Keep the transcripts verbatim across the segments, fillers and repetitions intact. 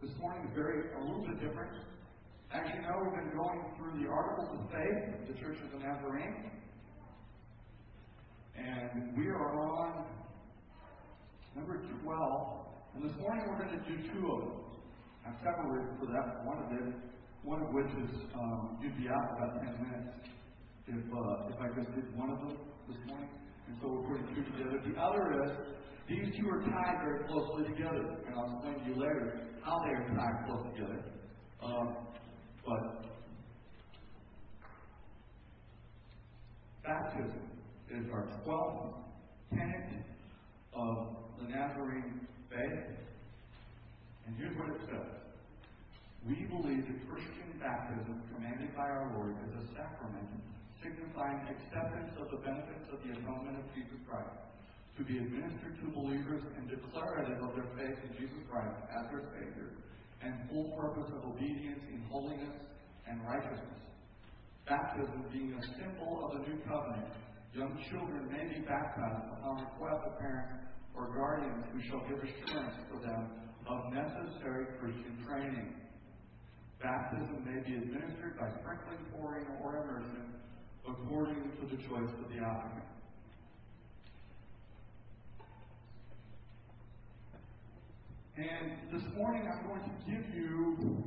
this morning is very a little bit different. As you know, we've been going through the Articles of Faith of the Church of the Nazarene. And we are on number twelve. And this morning we're going to do two of them. I have several reasons for that. One of it, one of which is um, you'd be out in about ten minutes if uh, if I just did one of them this morning. And so we're putting two together. The other is these two are tied very closely together. And I'll explain to you later how they are tied close together. Um, but baptism is our twelfth tenet of the Nazarene faith. And here's what it says. We believe that Christian baptism, commanded by our Lord, is a sacrament signifying acceptance of the benefits of the atonement of Jesus Christ, to be administered to believers and declarative of their faith in Jesus Christ as their Savior, and full purpose of obedience in holiness and righteousness. Baptism being a symbol of the new covenant, young children may be baptized upon request of parents or guardians who shall give assurance for them of necessary Christian training. Baptism may be administered by sprinkling, pouring, or immersion according to the choice of the applicant. And this morning I'm going to give you,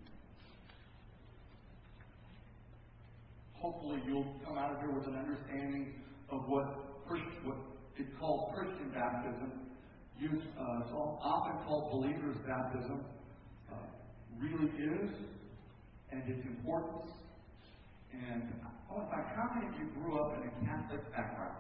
hopefully you'll come out of here with an understanding of what Christ, what is called Christian baptism, used, uh, it's often called believer's baptism, uh, really is, and its importance. And I want to find how many of you grew up in a Catholic background?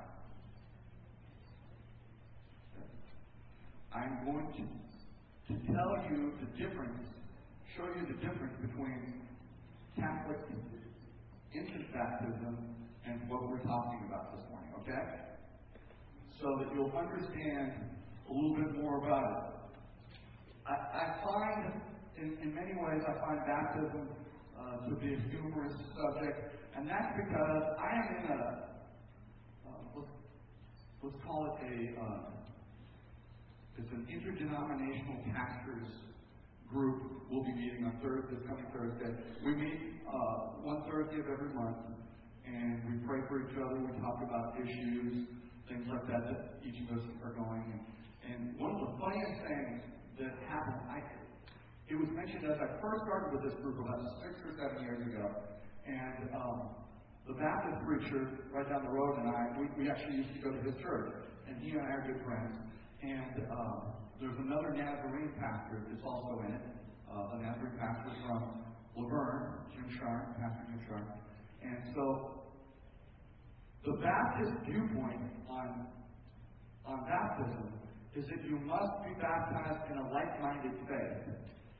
I'm going to to tell you the difference, show you the difference between Catholic infant baptism and what we're talking about this morning, okay? So that you'll understand a little bit more about it. I, I find, in, in many ways, I find baptism uh, to be a humorous subject, and that's because I am in a, uh, let's, let's call it a, uh, it's an interdenominational pastors group. We'll be meeting on Thursday, coming Thursday. We meet uh, one Thursday of every month, and we pray for each other. We talk about issues, things like that that each of us are going. And, and one of the funniest things that happened, I, it was mentioned as I first started with this group about six or seven years ago, and um, the Baptist preacher right down the road and I, we, we actually used to go to his church, and he and I are good friends. And uh, there's another Nazarene pastor that's also in it. Uh, the Nazarene pastor from Laverne, Jim Sharn, Pastor Jim Sharn. And so the Baptist viewpoint on, on baptism is that you must be baptized in a like-minded faith.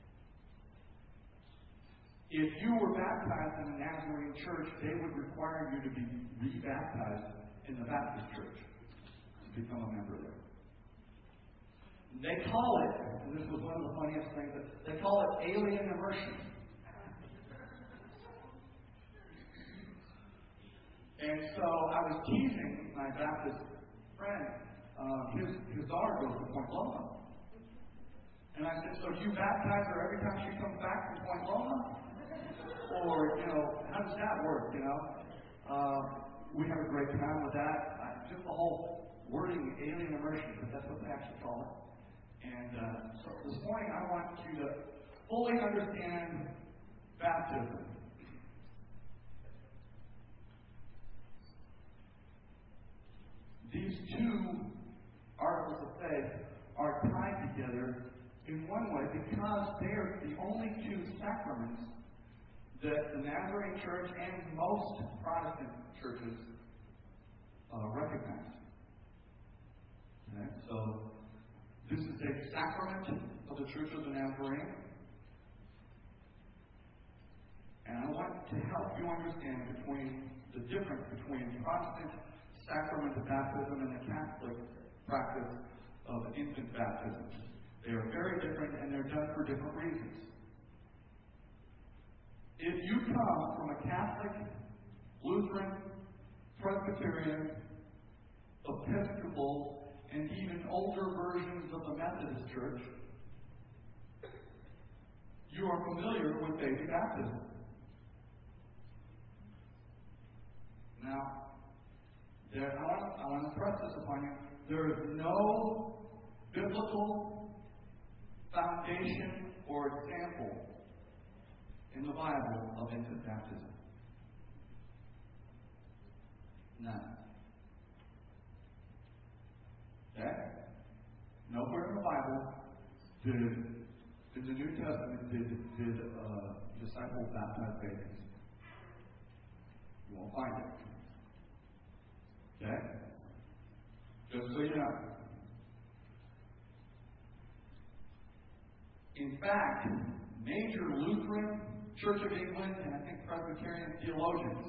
If you were baptized in a Nazarene church, they would require you to be re-baptized in the Baptist church to become a member there. They call it, and this was one of the funniest things, they call it alien immersion. And so I was teasing my Baptist friend. Uh, his, his daughter goes to Point Loma. And I said, so do you baptize her every time she comes back from Point Loma? Or, you know, how does that work, you know? Uh, we have a great time with that. I, just the whole wording, alien immersion, but that's what they actually call it. And uh, so this morning I want you to fully understand baptism. These two articles of faith are tied together in one way because they are the only two sacraments that the Nazarene Church and most Protestant churches uh, recognize. Okay? So this is a sacrament of the Church of the Nazarene. And I want to help you understand between the difference between Protestant sacrament of baptism and the Catholic practice of infant baptism. They are very different and they're done for different reasons. If you come from a Catholic, Lutheran, Presbyterian, Episcopal, and even older versions of the Methodist Church, you are familiar with baby baptism. Now, there, I, want, I want to press this upon you. There is no biblical foundation or example in the Bible of infant baptism. None. Okay? Nowhere in the Bible did, in the New Testament, did, did uh, disciples baptize babies. You won't find it. Okay? Just so you know. In fact, major Lutheran, Church of England, and I think Presbyterian theologians,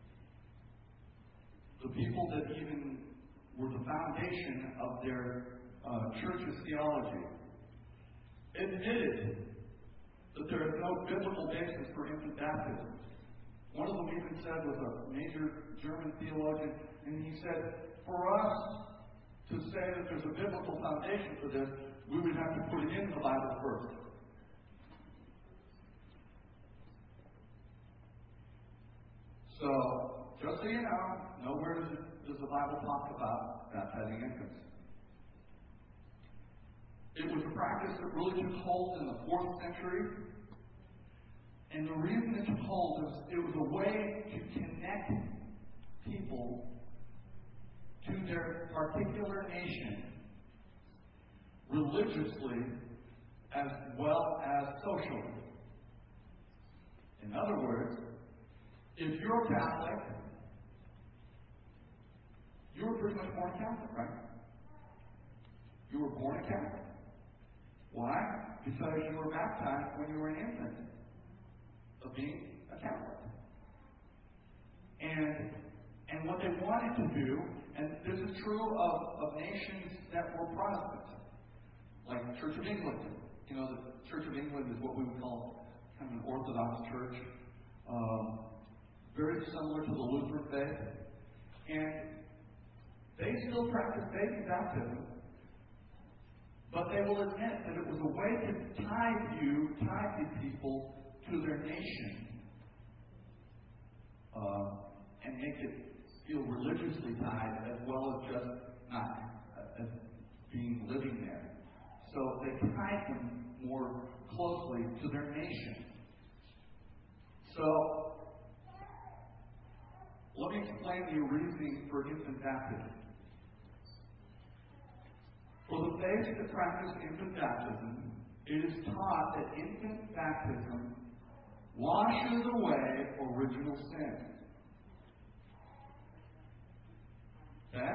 the people that even were the foundation of their uh, church's theology, admitted that there is no biblical basis for infant baptism. One of them even said, was a major German theologian, and he said, for us to say that there's a biblical foundation for this, we would have to put it in the Bible first. So, just so you know, nowhere does, does the Bible talk about baptizing infants. It was a practice that really took hold in the fourth century. And the reason it took hold is it was a way to connect people to their particular nation religiously as well as socially. In other words, if you're a Catholic, you were pretty much born Catholic, right? You were born a Catholic. Why? Because you were baptized when you were an infant of being a Catholic. And and what they wanted to do, and this is true of, of nations that were Protestant, like the Church of England. You know, the Church of England is what we would call kind of an Orthodox church, um, very similar to the Lutheran faith. And they still practice baby baptism, but they will admit that it was a way to tie you, tie the people to their nation, uh, and make it feel religiously tied as well as just not uh, as being living there. So they tied them more closely to their nation. So let me explain the reasoning for infant baptism. For the faiths that practice infant baptism, it is taught that infant baptism washes away original sin. Okay?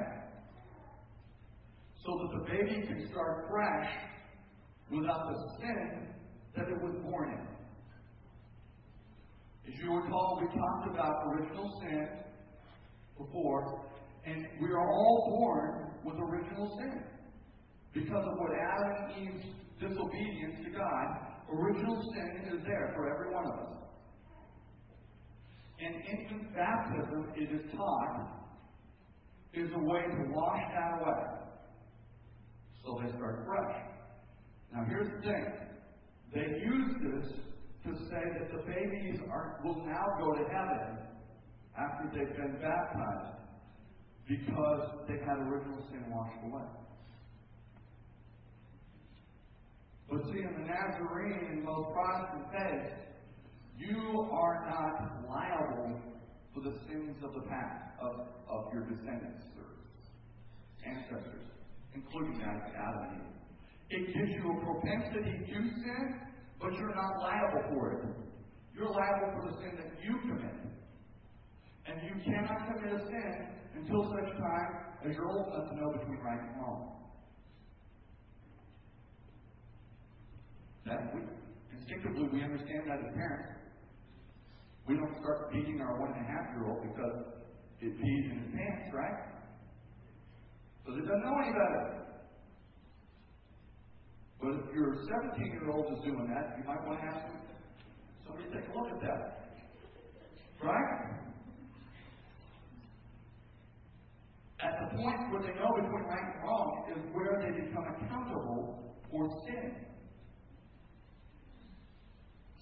So that the baby can start fresh without the sin that it was born in. As you recall, we talked about original sin before, and we are all born with original sin. Because of what Adam and Eve's disobedience to God, original sin is there for every one of us. And infant baptism, it is taught, is a way to wash that away. So they start fresh. Now here's the thing. They use this to say that the babies are, will now go to heaven after they've been baptized because they've had original sin washed away. But see, in the Nazarene and most Protestant faiths, you are not liable for the sins of the past, of, of your descendants or ancestors, including that of Adam and Eve. It gives you a propensity to sin, but you're not liable for it. You're liable for the sin that you commit. And you cannot commit a sin until such time as you're old enough to know between right and wrong. That we, instinctively, we understand that as parents. We don't start beating our one and a half year old because it pees in his pants, right? Because it doesn't know any better. But if your seventeen year old is doing that, you might want to ask somebody to take a look at that. Right? At the point where they know between right and wrong is where they become accountable for sin.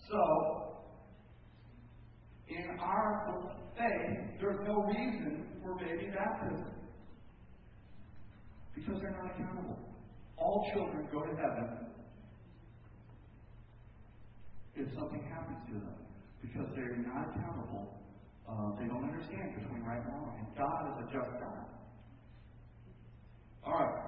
our faith, there's no reason for baby baptism. Because they're not accountable. All children go to heaven if something happens to them. Because they're not accountable. Uh, they don't understand between right and wrong. And God is a just God. Alright.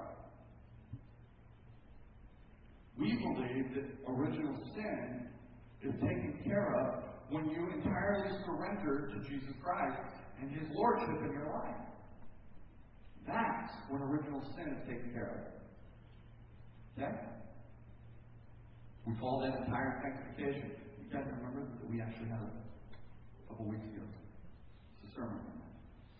We believe that original sin is taken care of when you entirely surrender to Jesus Christ and His Lordship in your life. That's when original sin is taken care of. Okay? We call that entire sanctification. You guys remember that we actually had a couple weeks ago. It's a sermon on that.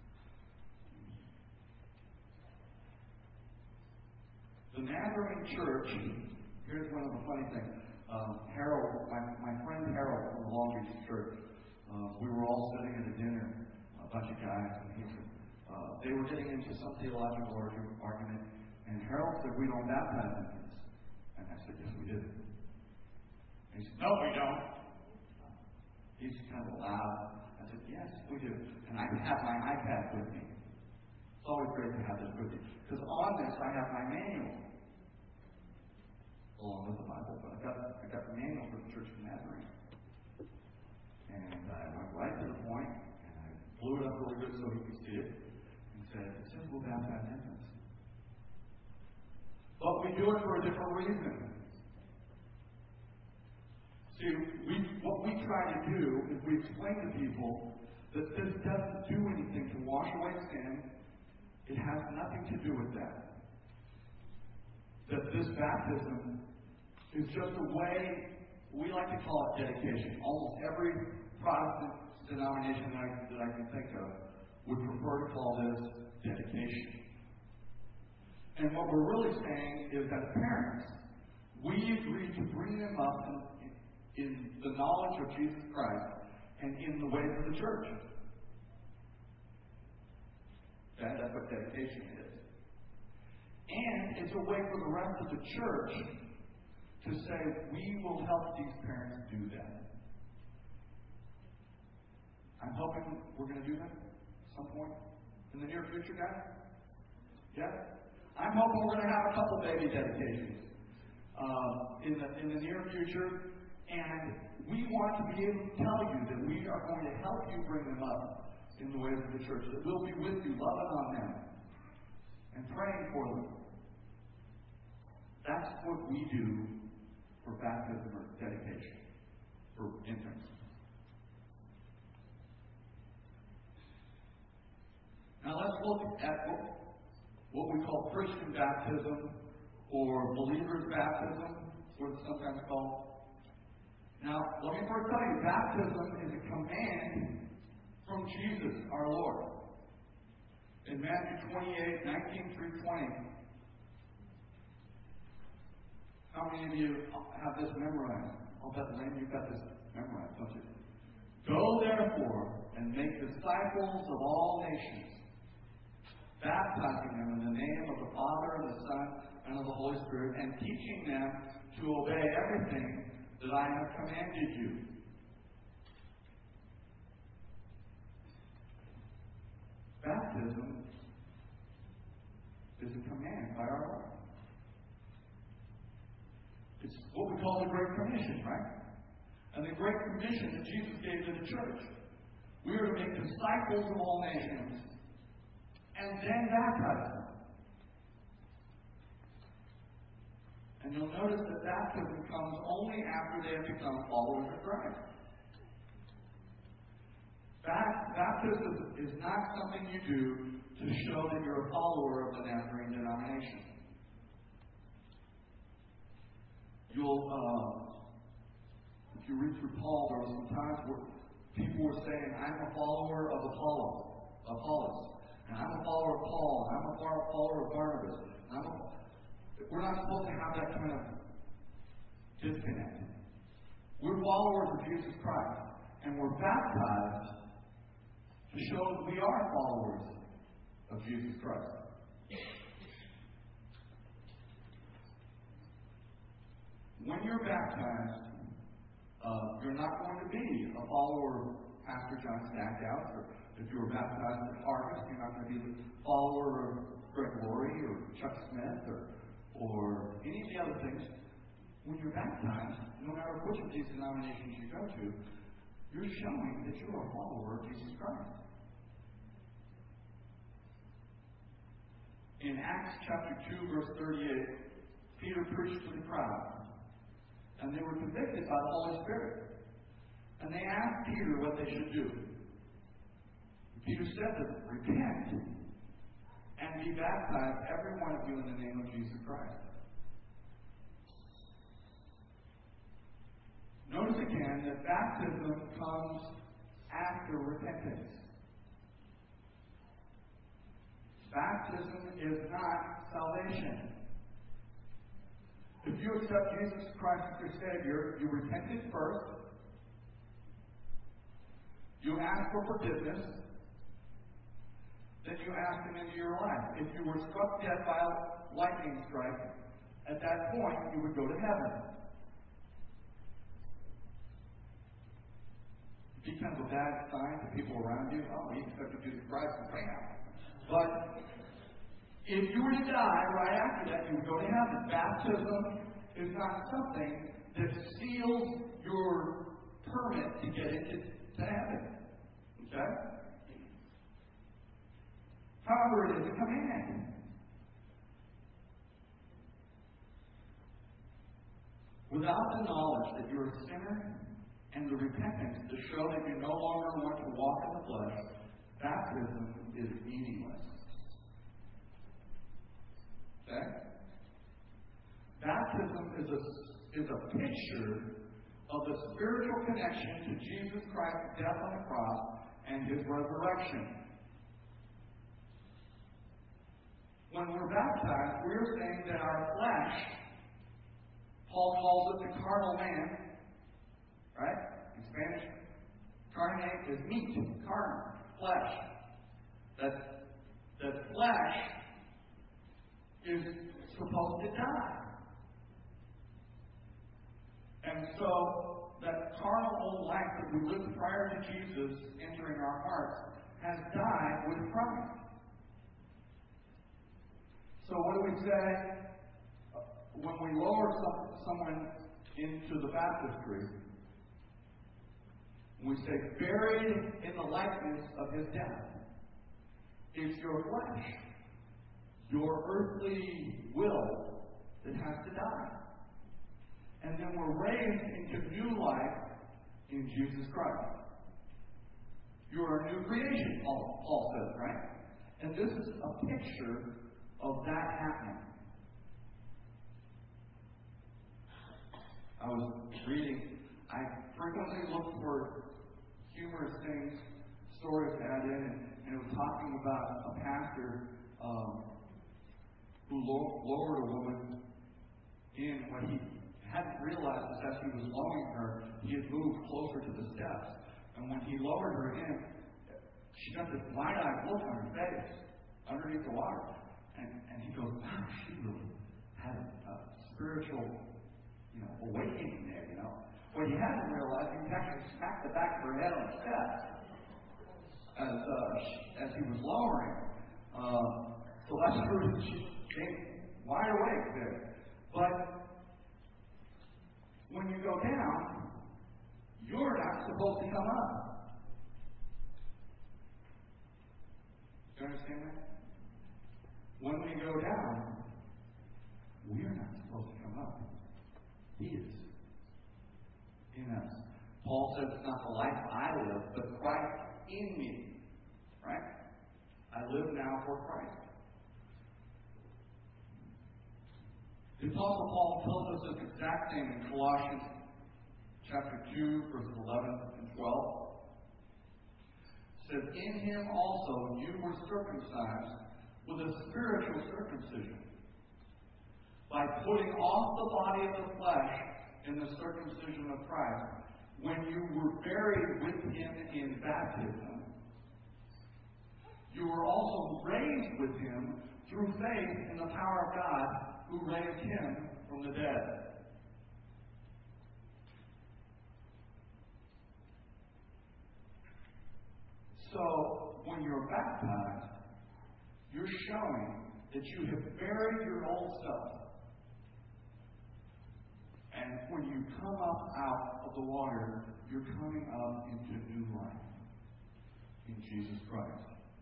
The Nazarene Church, here's one of the funny things. Um, Harold, my, my friend Harold from the Long Beach Church, uh, we were all sitting at a dinner, a bunch of guys, and he said, uh, they were getting into some theological argument, and Harold said, we don't baptize infants. And I said, yes, we do. And he said, no, we don't. He's kind of loud. I said, yes, we do. And I have my iPad with me. It's always great to have this with you. Because on this, I have my manual. Along with the Bible, but I got I got the manual for the Church of Nazarene, and I went right to the point, and I blew it up really good so he could see it, and said, "It says we'll baptize infants, but we do it for a different reason." See, we what we try to do is we explain to people that this doesn't do anything to wash away sin. It has nothing to do with that. That this baptism is just a way, we like to call it dedication. Almost every Protestant denomination that I, that I can think of would prefer to call this dedication. And what we're really saying is that parents, we agree to bring them up in, in the knowledge of Jesus Christ and in the ways of the church. Okay? That's what dedication is. And it's a way for the rest of the church to say, we will help these parents do that. I'm hoping we're going to do that at some point in the near future, guys. Yeah? I'm hoping we're going to have a couple baby dedications uh, in the in the near future, and we want to be able to tell you that we are going to help you bring them up in the ways of the church, that we'll be with you, loving on them, and praying for them. That's what we do for baptism or dedication for infants. Now let's look at what we call Christian baptism or believer's baptism, what it's sometimes called. Now, let me first tell you, baptism is a command from Jesus, our Lord. In Matthew twenty-eight, nineteen through twenty. How many of you have this memorized? I'll bet, Lane, you've got this memorized, don't you? Go, therefore, and make disciples of all nations, baptizing them in the name of the Father, and the Son, and of the Holy Spirit, and teaching them to obey everything that I have commanded you. Baptism is a command by our Lord. It's what we call the Great Commission, right? And the Great Commission that Jesus gave to the church. We are to make disciples of all nations and then baptize them. And you'll notice that baptism comes only after they have become followers of Christ. Baptism is not something you do to show that you're a follower of the Nazarene denomination. You'll, uh, if you read through Paul, there were some times where people were saying, I'm a follower of Apollo, Apollos, and I'm a follower of Paul, and I'm a follower of Barnabas. And I'm a, we're not supposed to have that kind of disconnect. We're followers of Jesus Christ, and we're baptized to show that we are followers of Jesus Christ. When you're baptized, uh, you're not going to be a follower Pastor John Stackhouse, or if you were baptized at Harvest, you're not going to be the follower of Greg Laurie or Chuck Smith or, or any of the other things. When you're baptized, no matter which of these denominations you go to, you're showing that you're a follower of Jesus Christ. In Acts chapter two, verse thirty-eight, Peter preached to the crowd, and they were convicted by the Holy Spirit. And they asked Peter what they should do. Peter said to them, repent and be baptized, every one of you, in the name of Jesus Christ. Notice again that baptism comes after repentance. Baptism is not salvation. If you accept Jesus Christ as your Savior, you repented first. You ask for forgiveness. Then you ask Him into your life. If you were struck dead by a lightning strike, at that point you would go to heaven. It'd be kind of a bad sign to people around you. Oh, he accepted Jesus Christ and bam. But if you were to die right after that, you would go to heaven. Baptism is not something that seals your permit to get into to heaven. Okay? However, it is a command. Without the knowledge that you're a sinner and the repentance to show that you no longer want to walk in the flesh, baptism is meaningless. Okay? Baptism is a, is a picture of the spiritual connection to Jesus Christ's death on the cross and His resurrection. When we're baptized, we're saying that our flesh, Paul calls it the carnal man, right? In Spanish, carne is meat, carne, flesh. That, that flesh is supposed to die. And so, that carnal old life that we lived prior to Jesus entering our hearts has died with Christ. So what do we say when we lower some, someone into the baptistry? We say, buried in the likeness of His death. It's your flesh, your earthly will that has to die. And then we're raised into new life in Jesus Christ. You are a new creation, Paul, Paul says, right? And this is a picture of that happening. I was reading, I frequently look for humorous things, stories to add in, and, and it was talking about a pastor um, who lo- lowered a woman in what he hadn't realized is as he was lowering her, he had moved closer to the steps. And when he lowered her in, she got this wide-eyed look on her face underneath the water. And, and he goes, wow, she really had a spiritual, you know, awakening there, you know. What he hadn't realized, he actually smacked the back of her head on the steps as, uh, as he was lowering. Uh, so that's the reason she came wide awake there. But when you go down, you're not supposed to come up. Do you understand that? When we go down, we're not supposed to come up. He is in us. Paul says it's not the life I live, but Christ in me. Right? I live now for Christ. The Apostle Paul tells us this exact thing in Colossians chapter two, verses eleven and twelve. It says, in Him also you were circumcised with a spiritual circumcision, by putting off the body of the flesh in the circumcision of Christ, when you were buried with Him in baptism, you were also raised with Him through faith in the power of God who raised Him from the dead. when you're baptized, you're showing that you have buried your old self. And when you come up out of the water, you're coming up into new life in Jesus Christ.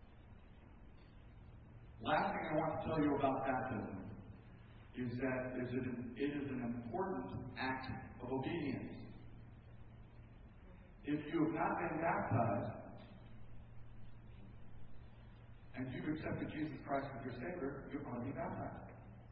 Last thing I want to tell you about baptism is that is it, it is an important act of obedience. If you have not been baptized, and you've accepted Jesus Christ as your Savior, you're going to be baptized.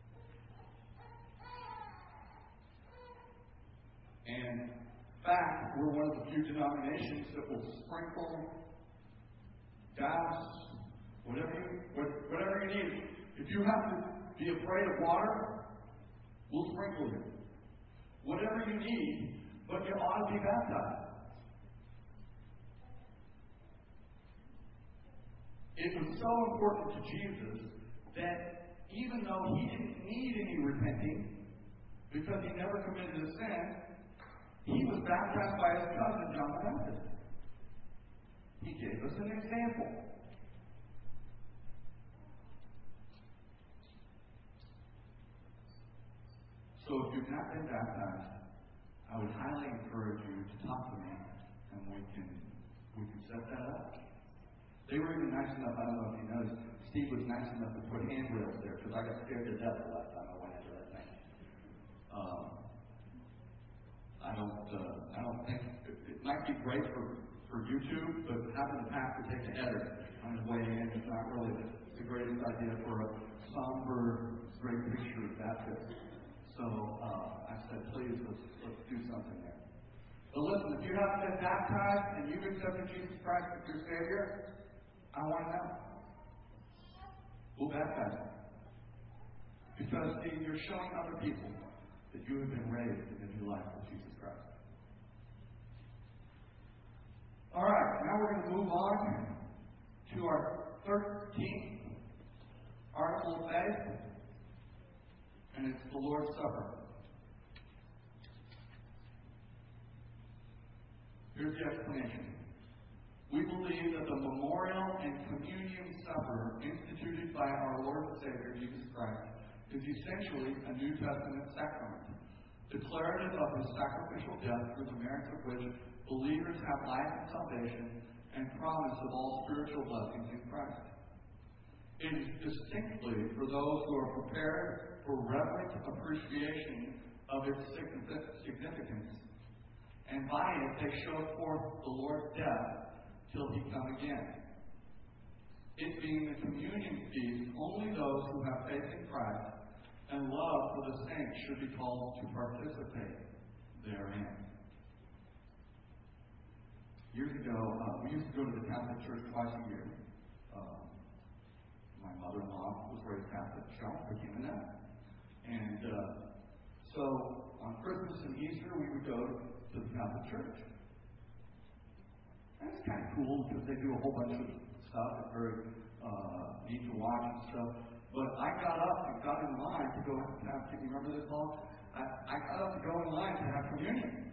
And in fact, we're one of the few denominations that will sprinkle, douse, whatever you, whatever you need. If you have to be afraid of water, we'll sprinkle you. Whatever you need, but you ought to be baptized. It was so important to Jesus that even though he didn't need any repenting, because he never committed a sin, he was baptized by his cousin, John the Baptist. He gave us an example. So if you've not been baptized, I would highly encourage you to talk to me, and we can we can set that up. They were even nice enough, I don't know if you noticed, Steve was nice enough to put handrails there, because I got scared to death the last time I went into that thing. Um, I don't, uh, I don't think, it, it might be great for, for YouTube, but having the pastor take a header on his way in is not really the, the greatest idea for a somber, great picture of baptism. So uh, I said, please, let's, let's do something there. But listen, if you haven't been baptized and you've accepted Jesus Christ as your Savior, I want to know. We'll baptize you. Because, see, you're showing other people that you have been raised in a new life with Jesus Christ. All right, now we're going to move on to our thirteenth article of faith, and it's the Lord's Supper. Here's the explanation. We believe that the memorial and communion supper instituted by our Lord and Savior, Jesus Christ, is essentially a New Testament sacrament, declarative of his sacrificial death through the merits of which believers have life and salvation and promise of all spiritual blessings in Christ. It is distinctly for those who are prepared for reverent appreciation of its significance, and by it they show forth the Lord's death till he come again. It being the communion feast, only those who have faith in Christ and love for the saints should be called to participate therein. Years ago, uh, we used to go to the Catholic Church twice a year. Uh, my mother-in-law was raised Catholic. She became a nun. And uh, so on Christmas and Easter, we would go to the Catholic Church. And it's kind of cool because they do a whole bunch of stuff. It's very uh, neat to watch and stuff. But I got up and got in line to go and have, can you remember this, Paul? I, I got up to go in line to have communion.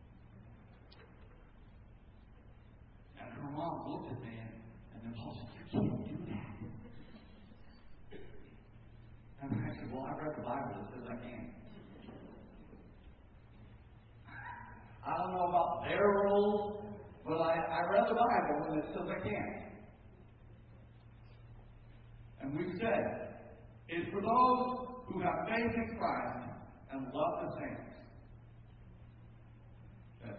And her mom looked at me and, and then Paul said, you can't do that. And I said, well, I read the Bible that says I can. I don't know about their rules, but I, I read the Bible and it says I can. And we've said, it's for those who have faith in Christ and love the saints. Okay.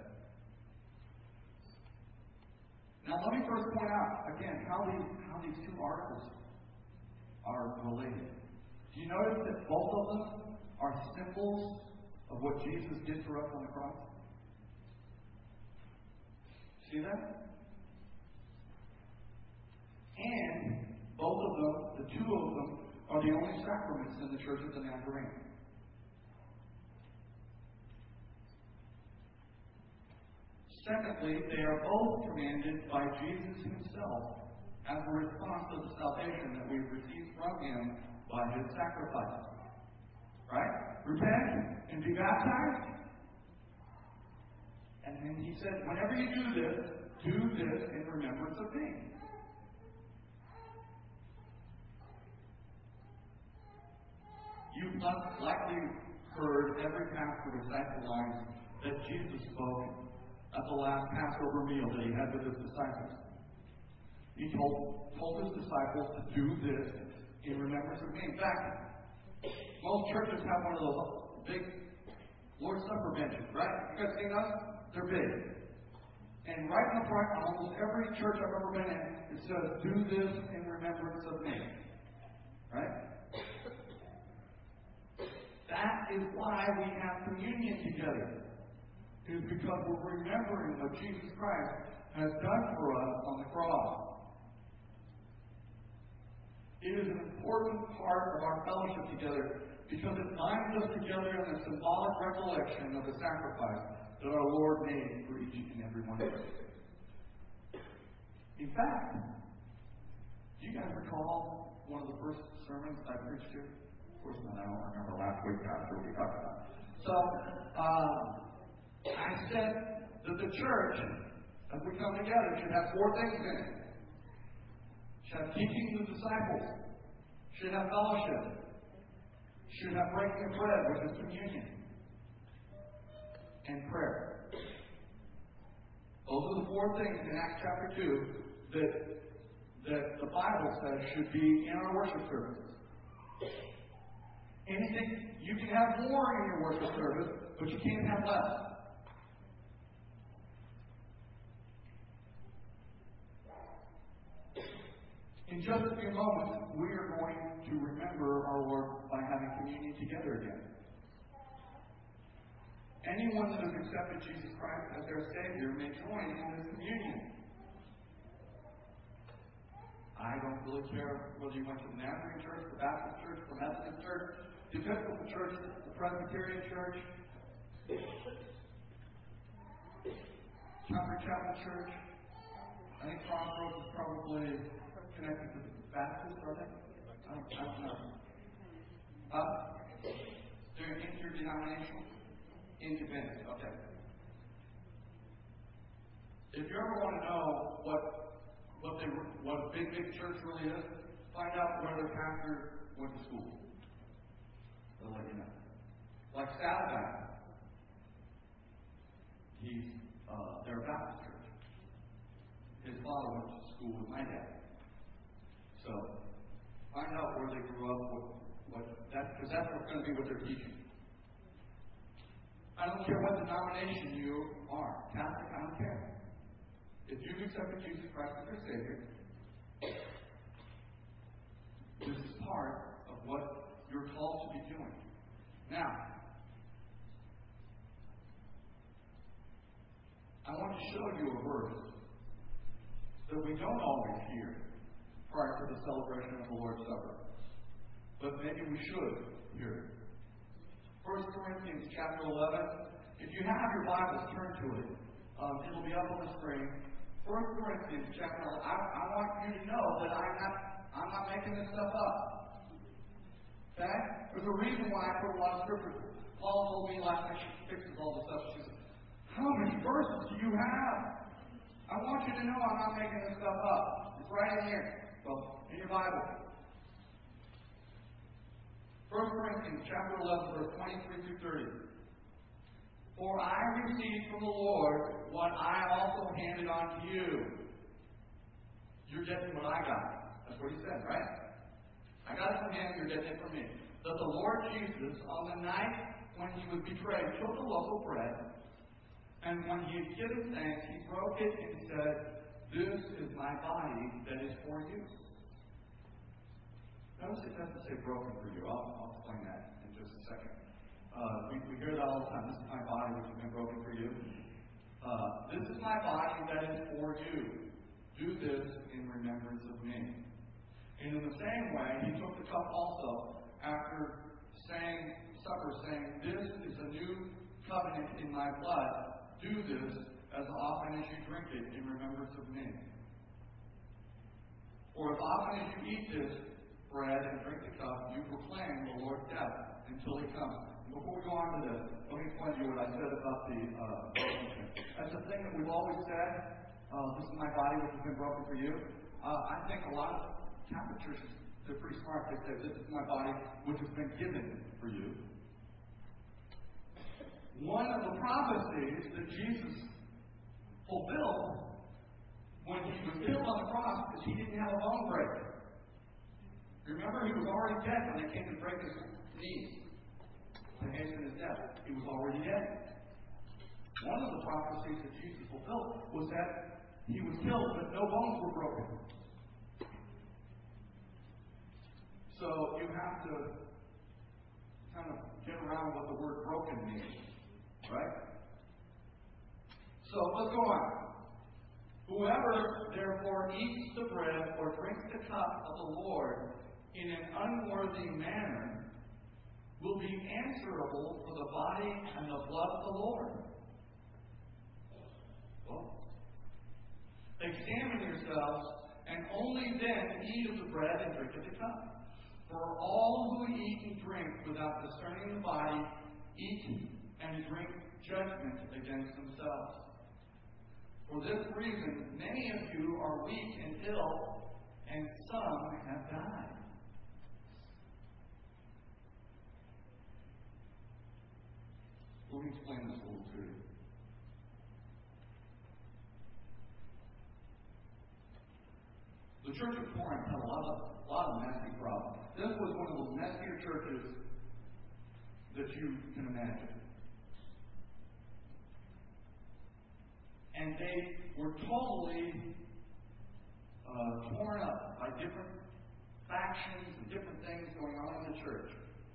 Now let me first point out, again, how these, how these two articles are related. Do you notice that both of them are symbols of what Jesus did for us on the cross? See that? And both of them, the two of them, are the only sacraments in the Church of the Nazarene. Secondly, they are both commanded by Jesus himself as a response to the salvation that we've received from him by his sacrifice. Right? Repent and be baptized. And then he said, whenever you do this, do this in remembrance of me. You've likely heard every pastor recite the lines that Jesus spoke at the last Passover meal that he had with his disciples. He told, told his disciples to do this in remembrance of me. In fact, most churches have one of those big Lord's Supper benches, right? You guys seen those? They're big. And right in the front, on almost every church I've ever been in, it says, do this in remembrance of me. Right? That is why we have communion together. It is because we're remembering what Jesus Christ has done for us on the cross. It is an important part of our fellowship together because it binds us together in the symbolic recollection of the sacrifice that our Lord made for each and every one of us. In fact, do you guys recall one of the first sermons I preached here? Of course not, I don't remember last week, Pastor, what we talked about. So, uh, I said that the church, as we come together, should have four things in it. Should have teaching the disciples. Should have fellowship. Should have breaking of bread, which is communion. And prayer. Those are the four things in Acts chapter two that, that the Bible says should be in our worship services. Anything, you can have more in your worship service, but you can't have less. In just a few moments, we are going to remember our Lord by having communion together again. Anyone that has accepted Jesus Christ as their Savior may join in this communion. I don't really care whether you went to the Nazarene Church, the Baptist Church, the Methodist Church, the Episcopal Church, the Presbyterian Church, Calvary Chapel Church. I think Crossroads is probably connected to the Baptist, are they? I don't, I don't know. Uh, they're interdenominational? Independent, okay. If you ever want to know what what they what a big big church really is, find out where their pastor went to school. They'll let you know. Like Saddleback, he's uh, they're a Baptist church. His father went to school with my dad. So find out where they grew up, what what that because that's what's going to be what they're teaching. I don't care what denomination you are. Catholic, I don't care. If you've accepted Jesus Christ as your Savior, this is part of what you're called to be doing. Now, I want to show you a verse that we don't always hear prior to the celebration of the Lord's Supper. But maybe we should hear it. First Corinthians chapter eleven. If you have your Bibles, turn to it. Um, it'll be up on the screen. First Corinthians chapter eleven. I, I want you to know that I'm not I'm not making this stuff up. Okay? There's a reason why I put a lot of scriptures. Paul told me last night she fixes all the stuff. She said, "How many verses do you have?" I want you to know I'm not making this stuff up. It's right in here. So in your Bible. First Corinthians chapter eleven, verse twenty-three through thirty. For I received from the Lord what I also handed on to you. You're getting what I got. That's what he said, right? I got it from him, you're getting it from me. That the Lord Jesus, on the night when he was betrayed, took a loaf of bread, and when he had given thanks, he broke it and said, "This is my body that is for you." Notice it doesn't say broken for you. I'll, I'll explain that in just a second. Uh, we, we hear that all the time. This is my body which has been broken for you. Uh, this is my body that is for you. Do this in remembrance of me. And in the same way, he took the cup also after saying, supper, saying, "This is a new covenant in my blood. Do this as often as you drink it in remembrance of me. For as often as you eat this bread and drink the cup, you proclaim the Lord's death until he comes." And before we go on to this, let me explain to you what I said about the uh, broken. That's the thing that we've always said. Uh, this is my body which has been broken for you. Uh, I think a lot of Catholic churches They're pretty smart. They say, this is my body, which has been given for you. One of the prophecies that Jesus fulfilled when he was killed on the cross is he didn't have a bone break. Remember, he was already dead when they came to break his knees to hasten his death. He was already dead. One of the prophecies that Jesus fulfilled was that he was killed, but no bones were broken. So you have to kind of get around what the word broken means, right? So let's go on. Whoever therefore eats the bread or drinks the cup of the Lord in an unworthy manner will be answerable for the body and the blood of the Lord. Well, examine yourselves, and only then eat of the bread and drink of the cup. For all who eat and drink without discerning the body eat and drink judgment against themselves. For this reason, many of you are weak and ill, and some have died. Let me explain this a little to you. The church of Corinth had a lot of, a lot of messy problems. This was one of the messier churches that you can imagine. And they were totally uh, torn up by different factions and different things going on in the church.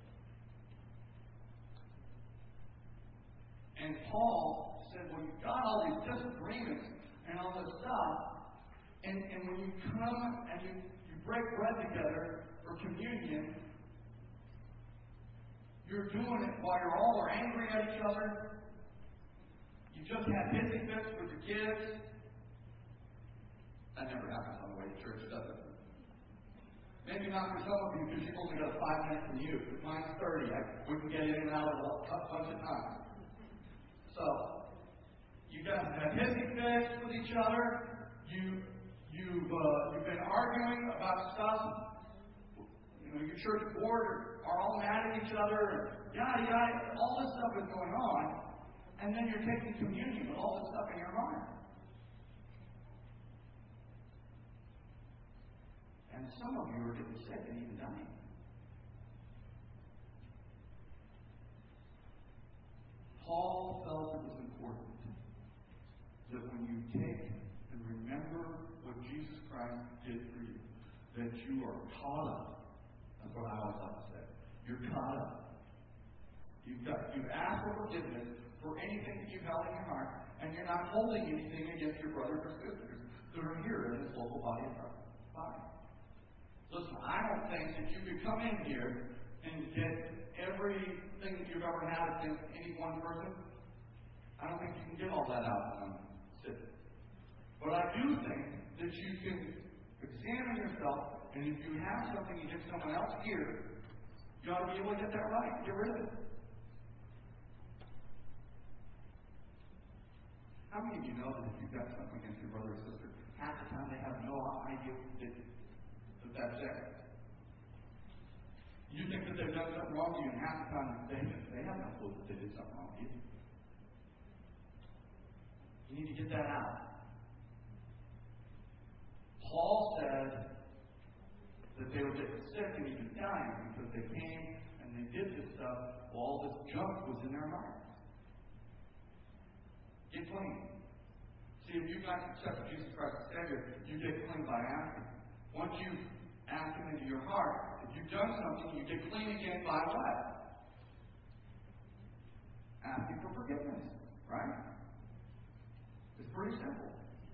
And Paul said, well, you've got all these disagreements and all this stuff, and, and when you come and you, you break bread together for communion, you're doing it while you're all are angry at each other. You just had hissy fits with the kids. That never happens on the way to church, does it? Maybe not for some of you because you've only got a five minute commute. But mine's thirty. I wouldn't get in and out of a bunch of times. So, you guys have hissy fits with each other. You, you've, uh, you've been arguing about stuff. You know, your church board are, are all mad at each other. Yada, yada. All this stuff is going on. And then you're taking communion with all this stuff in your heart. And some of you are getting sick and even dying. Paul felt it was important that when you take and remember what Jesus Christ did for you, that you are caught up. That's what I always like to say. You're caught up. You've got you've asked for forgiveness for anything that you've held in your heart, and you're not holding anything against your brothers or sisters that are here in this local body of Christ. Listen, I don't think that you could come in here and get everything that you've ever had against any one person. I don't think you can get all that out in one sitting. But I do think that you can examine yourself, and if you have something against someone else here, you ought to be able to get that right and get rid of it. How many of you know that if you've got something against your brother or sister, half the time they have no idea that, that that's there? You think that they've done something wrong to you, and half the time they, they have no clue that they did something wrong to you. You need to get that out. Paul said that they were getting sick and even dying because they came and they did this stuff while all this junk was in their hearts. Get clean. See, if you've not accepted Jesus Christ as Savior, you get clean by asking. Once you ask Him into your heart, if you've done something, you get clean again by what? Asking for forgiveness. Right? It's pretty simple.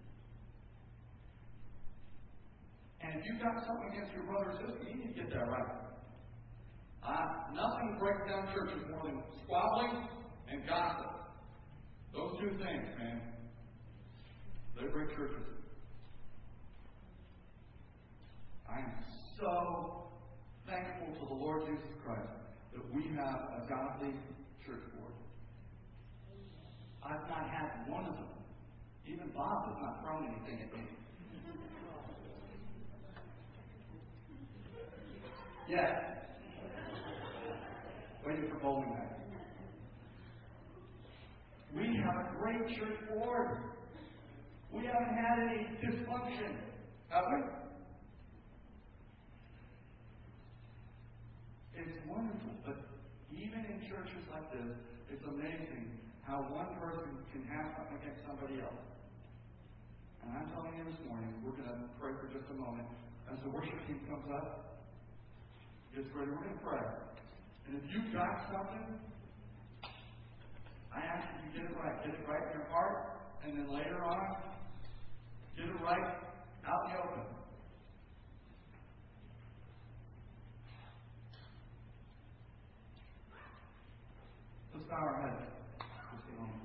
And if you've got something against your brother or sister, you need to get that right. Uh, nothing breaks down churches more than squabbling and gossip. Those two things, man, they break churches. I am so thankful to the Lord Jesus Christ that we have a godly church board. I've not had one of them. Even Bob has not thrown anything at me. Yes. Waiting for bowling night. We have a great church board. We haven't had any dysfunction, have we? It's wonderful, but even in churches like this, it's amazing how one person can have something against somebody else. And I'm telling you this morning, we're going to pray for just a moment. As the worship team comes up, gets ready, we're going to pray. And if you've got something, I ask you to get it right. Get it right in your heart, and then later on, get it right out in the open. Let's bow our heads.